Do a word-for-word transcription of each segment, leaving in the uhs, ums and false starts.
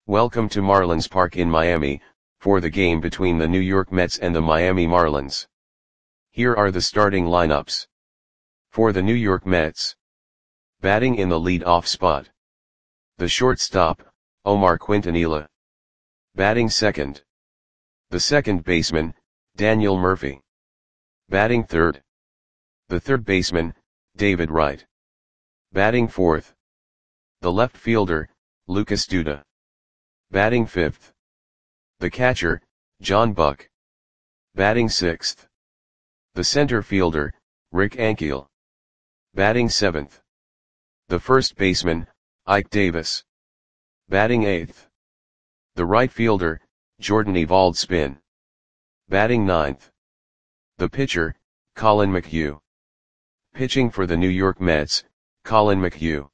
Welcome to Marlins Park in Miami, for the game between the New York Mets and the Miami Marlins. Here are the starting lineups. For the New York Mets. Batting in the lead-off spot. The shortstop, Omar Quintanilla. Batting second. The second baseman, Daniel Murphy. Batting third. The third baseman, David Wright. Batting fourth. The left fielder, Lucas Duda. Batting fifth. The catcher, John Buck. Batting sixth. The center fielder, Rick Ankiel. Batting seventh. The first baseman, Ike Davis. Batting eighth. The right fielder, Jordan Eovaldi. Batting ninth. The pitcher, Collin McHugh. Pitching for the New York Mets, Collin McHugh.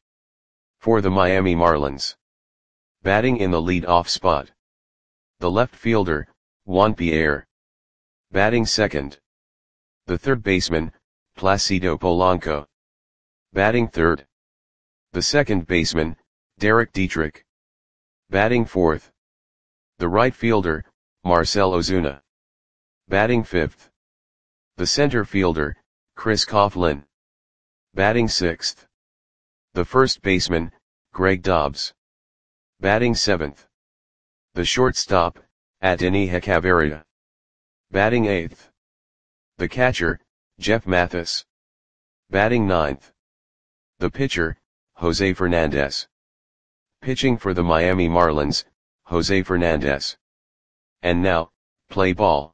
For the Miami Marlins. Batting in the lead-off spot. The left fielder, Juan Pierre. Batting second. The third baseman, Placido Polanco. Batting third. The second baseman, Derek Dietrich. Batting fourth. The right fielder, Marcell Ozuna. Batting fifth. The center fielder, Chris Coghlan. Batting sixth. The first baseman, Greg Dobbs. Batting seventh. The shortstop, Adeiny Hechavarria. Batting eighth. The catcher, Jeff Mathis. Batting ninth. The pitcher, Jose Fernandez. Pitching for the Miami Marlins, Jose Fernandez. And now, play ball.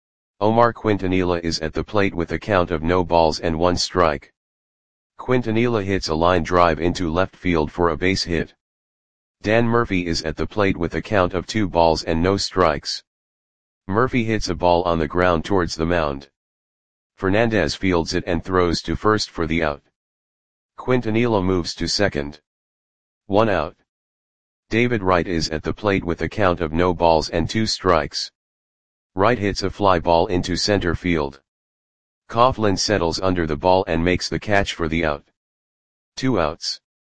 Omar Quintanilla is at the plate with a count of no balls and one strike. Quintanilla hits a line drive into left field for a base hit. Dan Murphy is at the plate with a count of two balls and no strikes. Murphy hits a ball on the ground towards the mound. Fernandez fields it and throws to first for the out. Quintanilla moves to second. One out. David Wright is at the plate with a count of no balls and two strikes. Wright hits a fly ball into center field. Coghlan settles under the ball and makes the catch for the out. Two outs.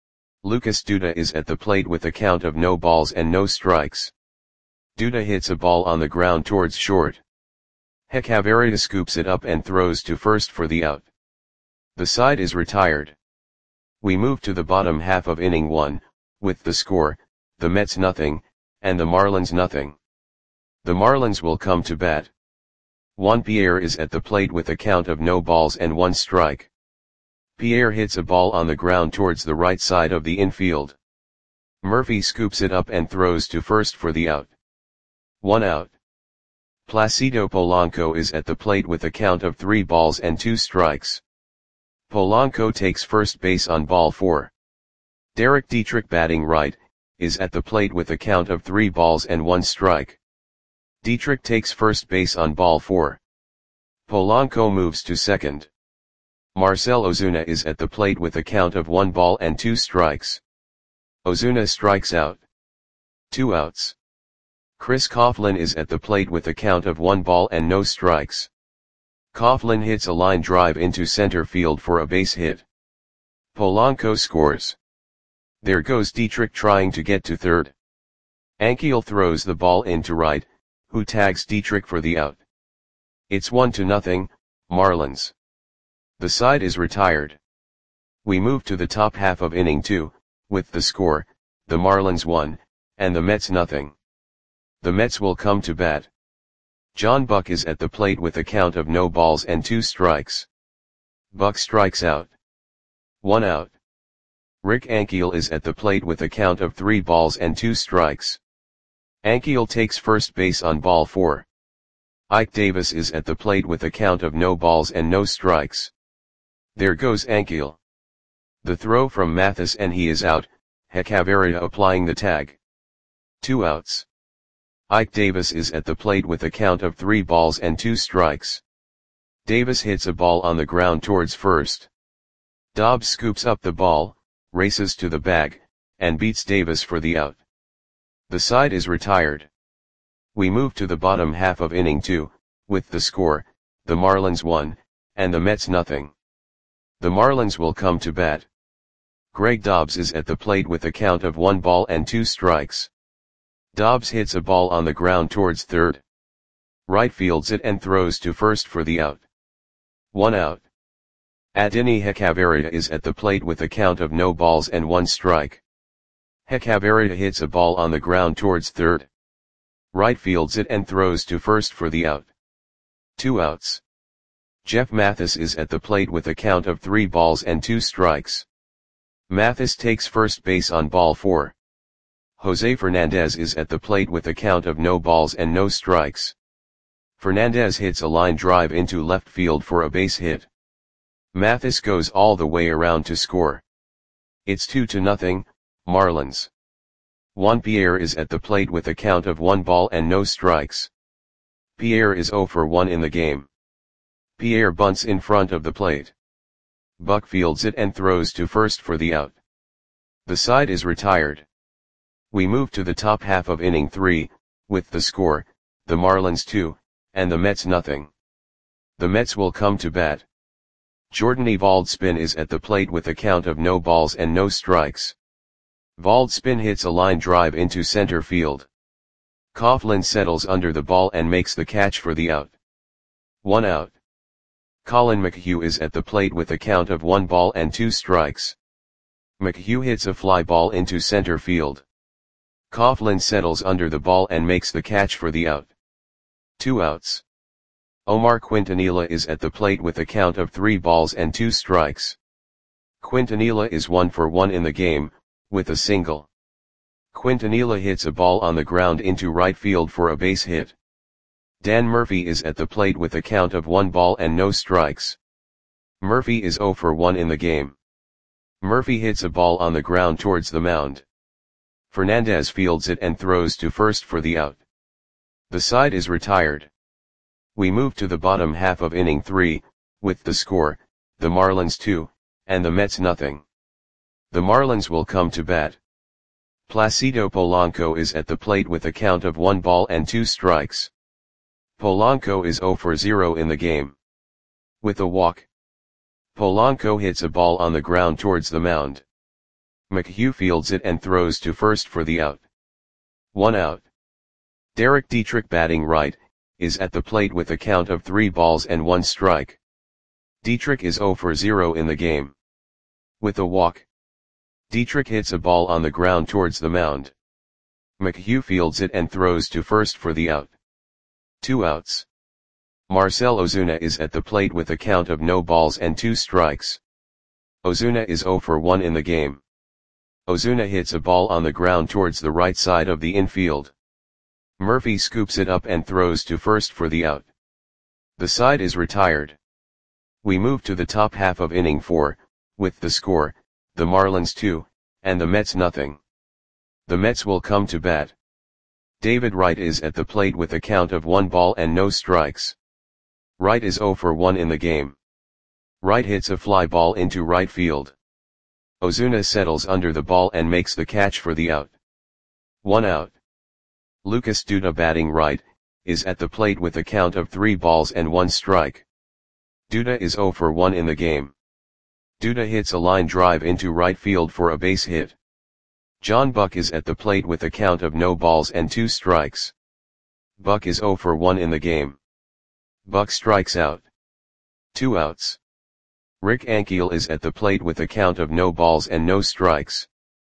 Lucas Duda is at the plate with a count of no balls and no strikes. Duda hits a ball on the ground towards short. Hechavarria scoops it up and throws to first for the out. The side is retired. We move to the bottom half of inning one, with the score, the Mets nothing, and the Marlins nothing. The Marlins will come to bat. Juan Pierre is at the plate with a count of no balls and one strike. Pierre hits a ball on the ground towards the right side of the infield. Murphy scoops it up and throws to first for the out. One out. Placido Polanco is at the plate with a count of three balls and two strikes. Polanco takes first base on ball four. Derek Dietrich, batting right, is at the plate with a count of three balls and one strike. Dietrich takes first base on ball four. Polanco moves to second. Marcell Ozuna is at the plate with a count of one ball and two strikes. Ozuna strikes out. Two outs. Chris Coghlan is at the plate with a count of one ball and no strikes. Coghlan hits a line drive into center field for a base hit. Polanco scores. There goes Dietrich trying to get to third. Ankiel throws the ball into Wright, who tags Dietrich for the out. It's one to nothing, Marlins. The side is retired. We move to the top half of inning two, with the score, the Marlins one, and the Mets nothing. The Mets will come to bat. John Buck is at the plate with a count of no balls and two strikes. Buck strikes out. One out. Rick Ankiel is at the plate with a count of three balls and two strikes. Ankiel takes first base on ball four. Ike Davis is at the plate with a count of no balls and no strikes. There goes Ankiel. The throw from Mathis and he is out, Hechavarria applying the tag. Two outs. Ike Davis is at the plate with a count of three balls and two strikes. Davis hits a ball on the ground towards first. Dobbs scoops up the ball, races to the bag, and beats Davis for the out. The side is retired. We move to the bottom half of inning two, with the score, the Marlins one, and the Mets nothing. The Marlins will come to bat. Greg Dobbs is at the plate with a count of one ball and two strikes. Dobbs hits a ball on the ground towards third. Right fields it and throws to first for the out. One out. Adini Hechavarria is at the plate with a count of no balls and one strike. Hechavarria hits a ball on the ground towards third. Right fields it and throws to first for the out. Two outs. Jeff Mathis is at the plate with a count of three balls and two strikes. Mathis takes first base on ball four. Jose Fernandez is at the plate with a count of no balls and no strikes. Fernandez hits a line drive into left field for a base hit. Mathis goes all the way around to score. It's two to nothing, Marlins. Juan Pierre is at the plate with a count of one ball and no strikes. Pierre is zero for one in the game. Pierre bunts in front of the plate. Buck fields it and throws to first for the out. The side is retired. We move to the top half of inning three, with the score, the Marlins two, and the Mets nothing. The Mets will come to bat. Jordan Evalspin is at the plate with a count of no balls and no strikes. Valdspin hits a line drive into center field. Coughlin settles under the ball and makes the catch for the out. One out. Colin McHugh is at the plate with a count of one ball and two strikes. McHugh hits a fly ball into center field. Coughlin settles under the ball and makes the catch for the out. Two outs. Omar Quintanilla is at the plate with a count of three balls and two strikes. Quintanilla is one for one in the game, with a single. Quintanilla hits a ball on the ground into right field for a base hit. Dan Murphy is at the plate with a count of one ball and no strikes. Murphy is zero for one in the game. Murphy hits a ball on the ground towards the mound. Fernandez fields it and throws to first for the out. The side is retired. We move to the bottom half of inning three, with the score, the Marlins two, and the Mets nothing. The Marlins will come to bat. Placido Polanco is at the plate with a count of one ball and two strikes. Polanco is zero for zero in the game. With a walk. Polanco hits a ball on the ground towards the mound. McHugh fields it and throws to first for the out. One out. Derek Dietrich batting right, is at the plate with a count of three balls and one strike. Dietrich is zero for zero in the game. With a walk. Dietrich hits a ball on the ground towards the mound. McHugh fields it and throws to first for the out. Two outs. Marcell Ozuna is at the plate with a count of no balls and two strikes. Ozuna is zero for one in the game. Ozuna hits a ball on the ground towards the right side of the infield. Murphy scoops it up and throws to first for the out. The side is retired. We move to the top half of inning four, with the score, the Marlins two, and the Mets nothing. The Mets will come to bat. David Wright is at the plate with a count of one ball and no strikes. Wright is zero for one in the game. Wright hits a fly ball into right field. Ozuna settles under the ball and makes the catch for the out. One out. Lucas Duda batting right, is at the plate with a count of three balls and one strike. Duda is zero for one in the game. Duda hits a line drive into right field for a base hit. John Buck is at the plate with a count of no balls and two strikes. Buck is zero for one in the game. Buck strikes out. Two outs. Rick Ankiel is at the plate with a count of no balls and no strikes.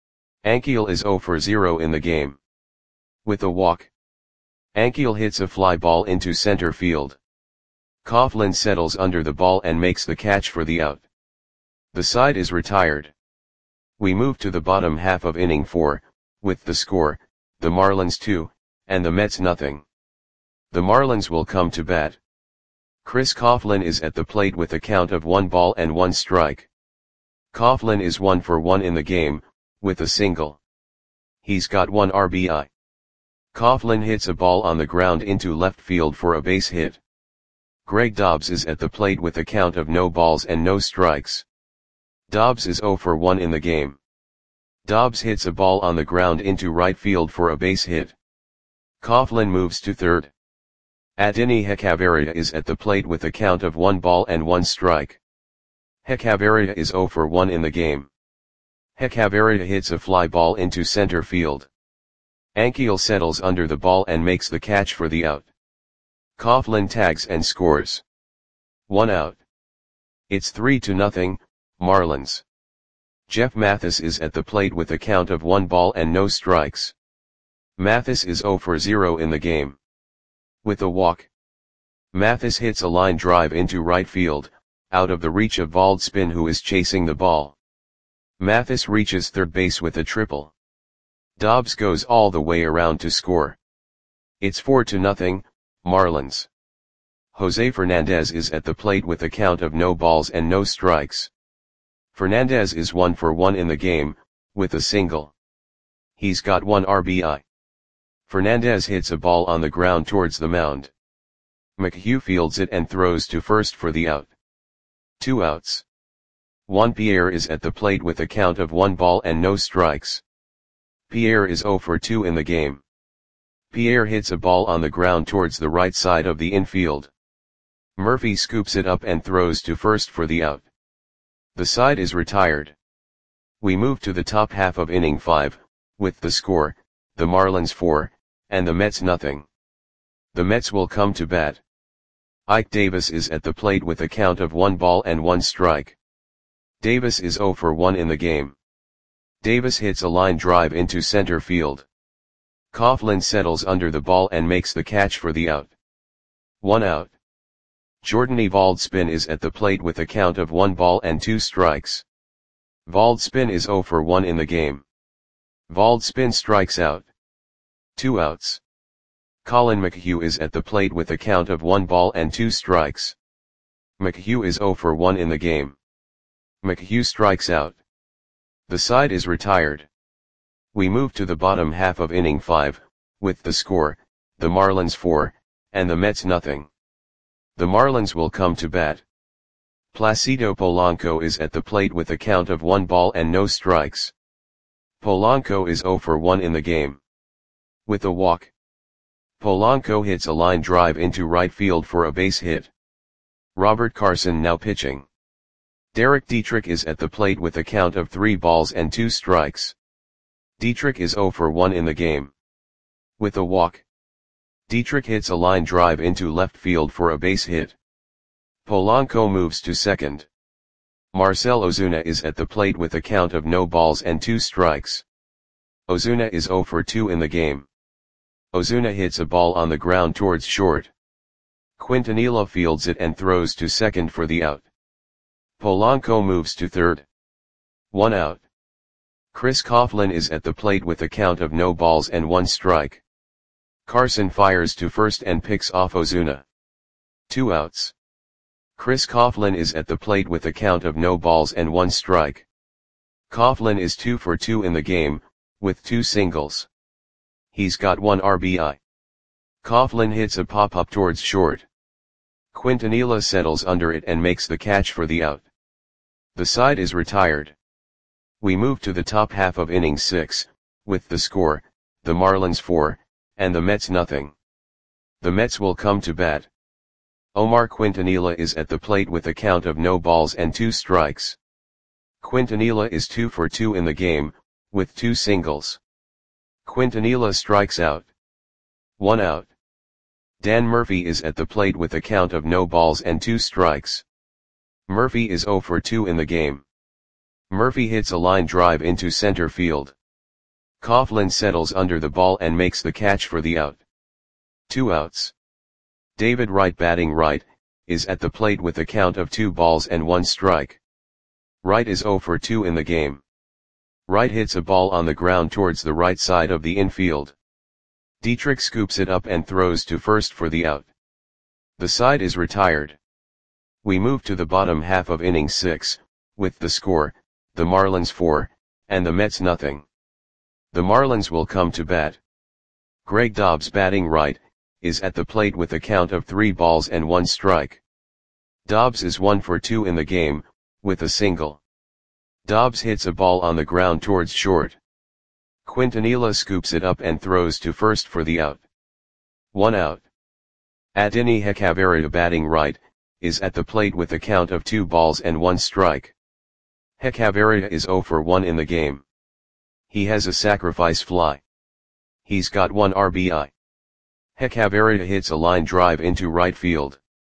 Ankiel is zero for zero in the game. With a walk. Ankiel hits a fly ball into center field. Coughlin settles under the ball and makes the catch for the out. The side is retired. We move to the bottom half of inning four, with the score, the Marlins two, and the Mets nothing. The Marlins will come to bat. Chris Coughlin is at the plate with a count of one ball and one strike. Coughlin is one for one in the game, with a single. He's got one R B I. Coughlin hits a ball on the ground into left field for a base hit. Greg Dobbs is at the plate with a count of no balls and no strikes. Dobbs is zero for one in the game. Dobbs hits a ball on the ground into right field for a base hit. Coughlin moves to third. Adini Hechavarria is at the plate with a count of one ball and one strike. Hechavarria is zero for one in the game. Hechavarria hits a fly ball into center field. Ankiel settles under the ball and makes the catch for the out. Coughlin tags and scores. One out. It's three to nothing, Marlins. Jeff Mathis is at the plate with a count of one ball and no strikes. Mathis is zero for zero in the game. With a walk. Mathis hits a line drive into right field, out of the reach of Valdspin, who is chasing the ball. Mathis reaches third base with a triple. Dobbs goes all the way around to score. It's four to nothing, Marlins. Jose Fernandez is at the plate with a count of no balls and no strikes. Fernandez is one for one in the game, with a single. He's got one R B I. Fernandez hits a ball on the ground towards the mound. McHugh fields it and throws to first for the out. Two outs. Juan Pierre is at the plate with a count of one ball and no strikes. Pierre is zero for two in the game. Pierre hits a ball on the ground towards the right side of the infield. Murphy scoops it up and throws to first for the out. The side is retired. We move to the top half of inning five, with the score, the Marlins four, and the Mets nothing. The Mets will come to bat. Ike Davis is at the plate with a count of one ball and one strike. Davis is zero for one in the game. Davis hits a line drive into center field. Coughlin settles under the ball and makes the catch for the out. One out. Jordan Valdspin is at the plate with a count of one ball and two strikes. Valdspin is zero for one in the game. Valdspin strikes out. Two outs. Colin McHugh is at the plate with a count of one ball and two strikes. McHugh is zero for one in the game. McHugh strikes out. The side is retired. We move to the bottom half of inning five, with the score, the Marlins four, and the Mets nothing. The Marlins will come to bat. Placido Polanco is at the plate with a count of one ball and no strikes. Polanco is zero for one in the game. With a walk. Polanco hits a line drive into right field for a base hit. Robert Carson now pitching. Derek Dietrich is at the plate with a count of three balls and two strikes. Dietrich is zero for one in the game. With a walk. Dietrich hits a line drive into left field for a base hit. Polanco moves to second. Marcell Ozuna is at the plate with a count of no balls and two strikes. Ozuna is zero for two in the game. Ozuna hits a ball on the ground towards short. Quintanilla fields it and throws to second for the out. Polanco moves to third. One out. Chris Coughlin is at the plate with a count of no balls and one strike. Carson fires to first and picks off Ozuna. Two outs. Chris Coughlin is at the plate with a count of no balls and one strike. Coughlin is two for two in the game, with two singles. He's got one R B I. Coughlin hits a pop-up towards short. Quintanilla settles under it and makes the catch for the out. The side is retired. We move to the top half of inning six, with the score, the Marlins four, and the Mets nothing. The Mets will come to bat. Omar Quintanilla is at the plate with a count of no balls and two strikes. Quintanilla is two for two in the game, with two singles. Quintanilla strikes out. One out. Dan Murphy is at the plate with a count of no balls and two strikes. Murphy is zero for two in the game. Murphy hits a line drive into center field. Coughlin settles under the ball and makes the catch for the out. Two outs. David Wright, batting right, is at the plate with a count of two balls and one strike. Wright is zero for two in the game. Wright hits a ball on the ground towards the right side of the infield. Dietrich scoops it up and throws to first for the out. The side is retired. We move to the bottom half of inning six, with the score, the Marlins four, and the Mets nothing. The Marlins will come to bat. Greg Dobbs, batting right, is at the plate with a count of three balls and one strike. Dobbs is one for two in the game, with a single. Dobbs hits a ball on the ground towards short. Quintanilla scoops it up and throws to first for the out. One out. Adeiny Hechavarria, batting right, is at the plate with a count of two balls and one strike. Hechavarria is zero for one in the game. He has a sacrifice fly. He's got one R B I. Hechavarria hits a line drive into right field.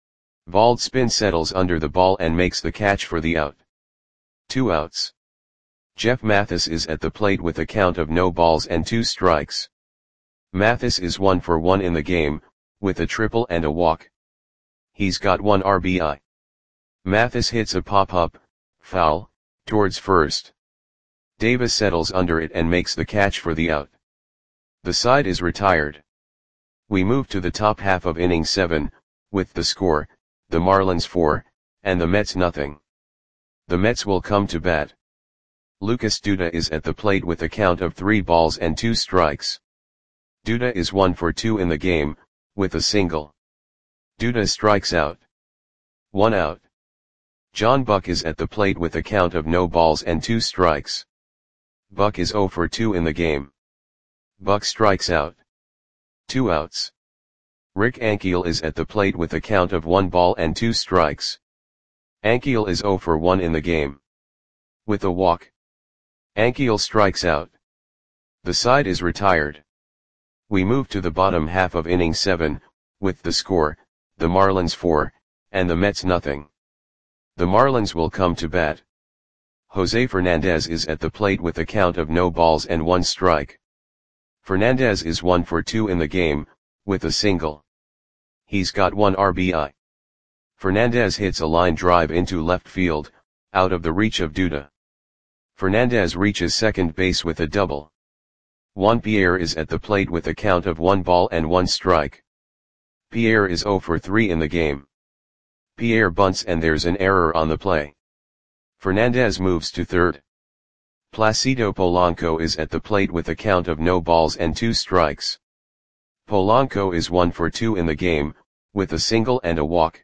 Baldspin settles under the ball and makes the catch for the out. Two outs. Jeff Mathis is at the plate with a count of no balls and two strikes. Mathis is one for one in the game, with a triple and a walk. He's got one R B I. Mathis hits a pop-up, foul, towards first. Davis settles under it and makes the catch for the out. The side is retired. We move to the top half of inning seven, with the score, the Marlins four, and the Mets nothing. The Mets will come to bat. Lucas Duda is at the plate with a count of three balls and two strikes. Duda is one for two in the game, with a single. Duda strikes out. One out. John Buck is at the plate with a count of no balls and two strikes. Buck is zero for two in the game. Buck strikes out. Two outs. Rick Ankiel is at the plate with a count of one ball and two strikes. Ankiel is zero for one in the game. With a walk. Ankiel strikes out. The side is retired. We move to the bottom half of inning seven, with the score, the Marlins four, and the Mets nothing. The Marlins will come to bat. Jose Fernandez is at the plate with a count of no balls and one strike. Fernandez is one for two in the game, with a single. He's got one R B I. Fernandez hits a line drive into left field, out of the reach of Duda. Fernandez reaches second base with a double. Juan Pierre is at the plate with a count of one ball and one strike. Pierre is zero for three in the game. Pierre bunts and there's an error on the play. Fernandez moves to third. Placido Polanco is at the plate with a count of no balls and two strikes. Polanco is one for two in the game, with a single and a walk.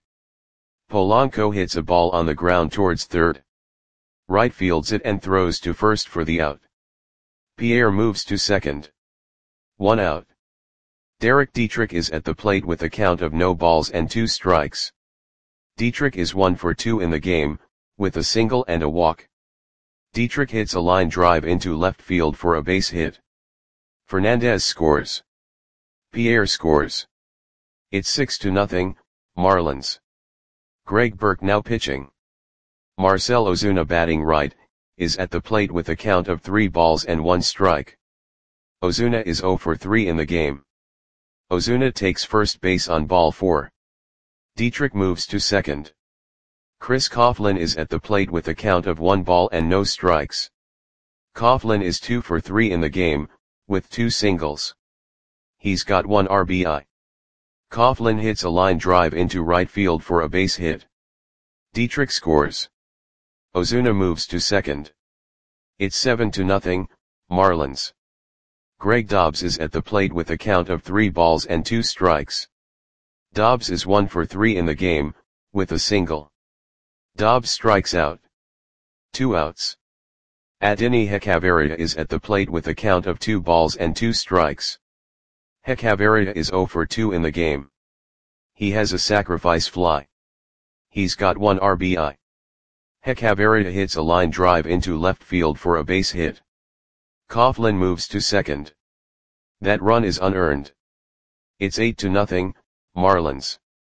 Polanco hits a ball on the ground towards third. Right fields it and throws to first for the out. Pierre moves to second. One out. Derek Dietrich is at the plate with a count of no balls and two strikes. Dietrich is one for two in the game, with a single and a walk. Dietrich hits a line drive into left field for a base hit. Fernandez scores. Pierre scores. It's six to nothing, Marlins. Greg Burke now pitching. Marcell Ozuna batting right, is at the plate with a count of three balls and one strike. Ozuna is zero for three in the game. Ozuna takes first base on ball four. Dietrich moves to second. Chris Coughlin is at the plate with a count of one ball and no strikes. Coughlin is two for three in the game, with two singles. He's got one R B I. Coughlin hits a line drive into right field for a base hit. Dietrich scores. Ozuna moves to second. It's seven to nothing, Marlins. Greg Dobbs is at the plate with a count of three balls and two strikes. Dobbs is one for three in the game, with a single. Dobbs strikes out. Two outs. Adeiny Hechavarria is at the plate with a count of two balls and two strikes. Hechavarria is zero for two in the game. He has a sacrifice fly. He's got one R B I. Hechavarria hits a line drive into left field for a base hit. Coughlin moves to second. That run is unearned. It's eight to nothing, Marlins.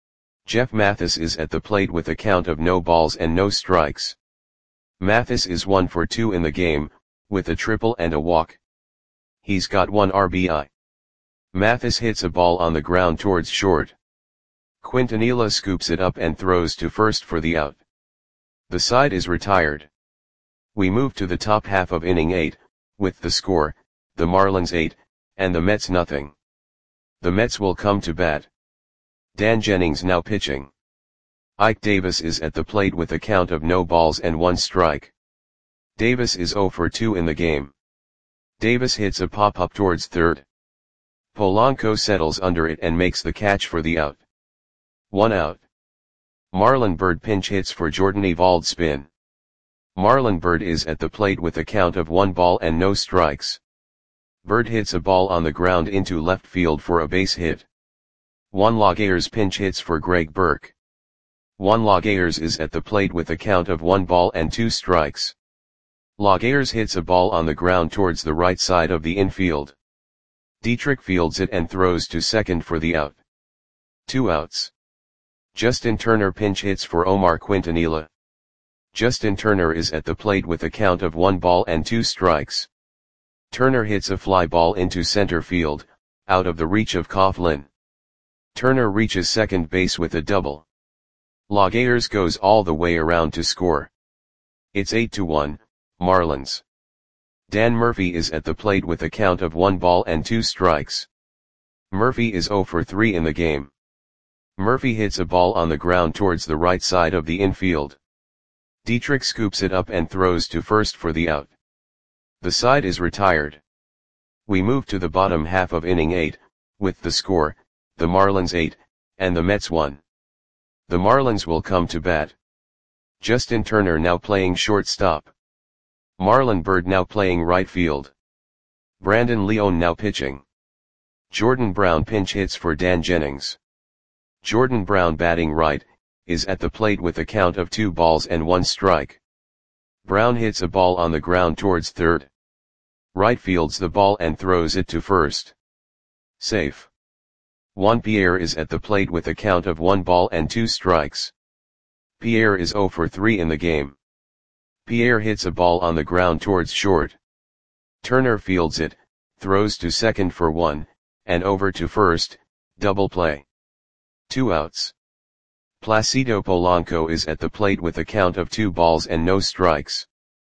Jeff Mathis is at the plate with a count of no balls and no strikes. Mathis is one for two in the game, with a triple and a walk. He's got one R B I. Mathis hits a ball on the ground towards short. Quintanilla scoops it up and throws to first for the out. The side is retired. We move to the top half of inning eight, with the score, the Marlins eight, and the Mets nothing. The Mets will come to bat. Dan Jennings now pitching. Ike Davis is at the plate with a count of no balls and one strike. Davis is zero for two in the game. Davis hits a pop-up towards third. Polanco settles under it and makes the catch for the out. One out. Marlon Byrd pinch hits for Jordan Baldspin. Marlon Byrd is at the plate with a count of one ball and no strikes. Byrd hits a ball on the ground into left field for a base hit. Juan Lagares pinch hits for Greg Burke. Juan Lagares is at the plate with a count of one ball and two strikes. Lagares hits a ball on the ground towards the right side of the infield. Dietrich fields it and throws to second for the out. Two outs. Justin Turner pinch hits for Omar Quintanilla. Justin Turner is at the plate with a count of one ball and two strikes. Turner hits a fly ball into center field, out of the reach of Coughlin. Turner reaches second base with a double. Lagaters goes all the way around to score. It's eight to one, Marlins. Dan Murphy is at the plate with a count of one ball and two strikes. Murphy is zero for three in the game. Murphy hits a ball on the ground towards the right side of the infield. Dietrich scoops it up and throws to first for the out. The side is retired. We move to the bottom half of inning eight, with the score, the Marlins eight, and the Mets one. The Marlins will come to bat. Justin Turner now playing shortstop. Marlon Byrd now playing right field. Brandon Leone now pitching. Jordan Brown pinch hits for Dan Jennings. Jordan Brown batting right, is at the plate with a count of two balls and one strike. Brown hits a ball on the ground towards third. Right fields the ball and throws it to first. Safe. Juan Pierre is at the plate with a count of one ball and two strikes. Pierre is zero for three in the game. Pierre hits a ball on the ground towards short. Turner fields it, throws to second for one, and over to first, double play. Two outs. Placido Polanco is at the plate with a count of two balls and no strikes.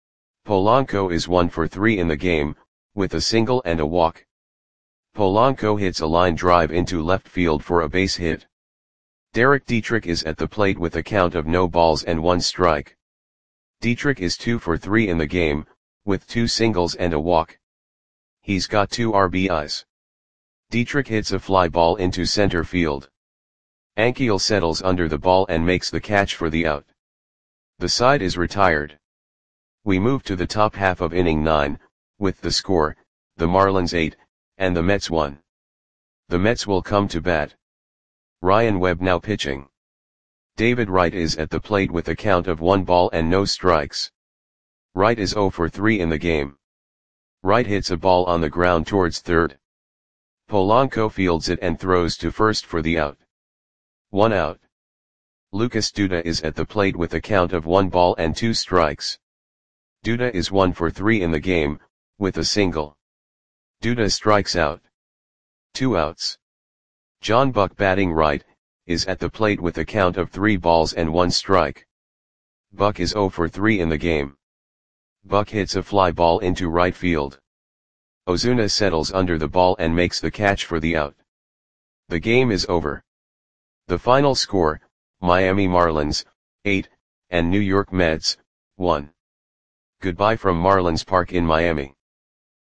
Polanco is one for three in the game, with a single and a walk. Polanco hits a line drive into left field for a base hit. Derek Dietrich is at the plate with a count of no balls and one strike. Dietrich is two for three in the game, with two singles and a walk. He's got two R B Is. Dietrich hits a fly ball into center field. Ankiel settles under the ball and makes the catch for the out. The side is retired. We move to the top half of inning nine, with the score, the Marlins eight, and the Mets one. The Mets will come to bat. Ryan Webb now pitching. David Wright is at the plate with a count of one ball and no strikes. Wright is zero for three in the game. Wright hits a ball on the ground towards third. Polanco fields it and throws to first for the out. One out. Lucas Duda is at the plate with a count of one ball and two strikes. Duda is one for three in the game, with a single. Duda strikes out. Two outs. John Buck batting right, is at the plate with a count of three balls and one strike. Buck is zero for three in the game. Buck hits a fly ball into right field. Ozuna settles under the ball and makes the catch for the out. The game is over. The final score, Miami Marlins, eight, and New York Mets, one. Goodbye from Marlins Park in Miami.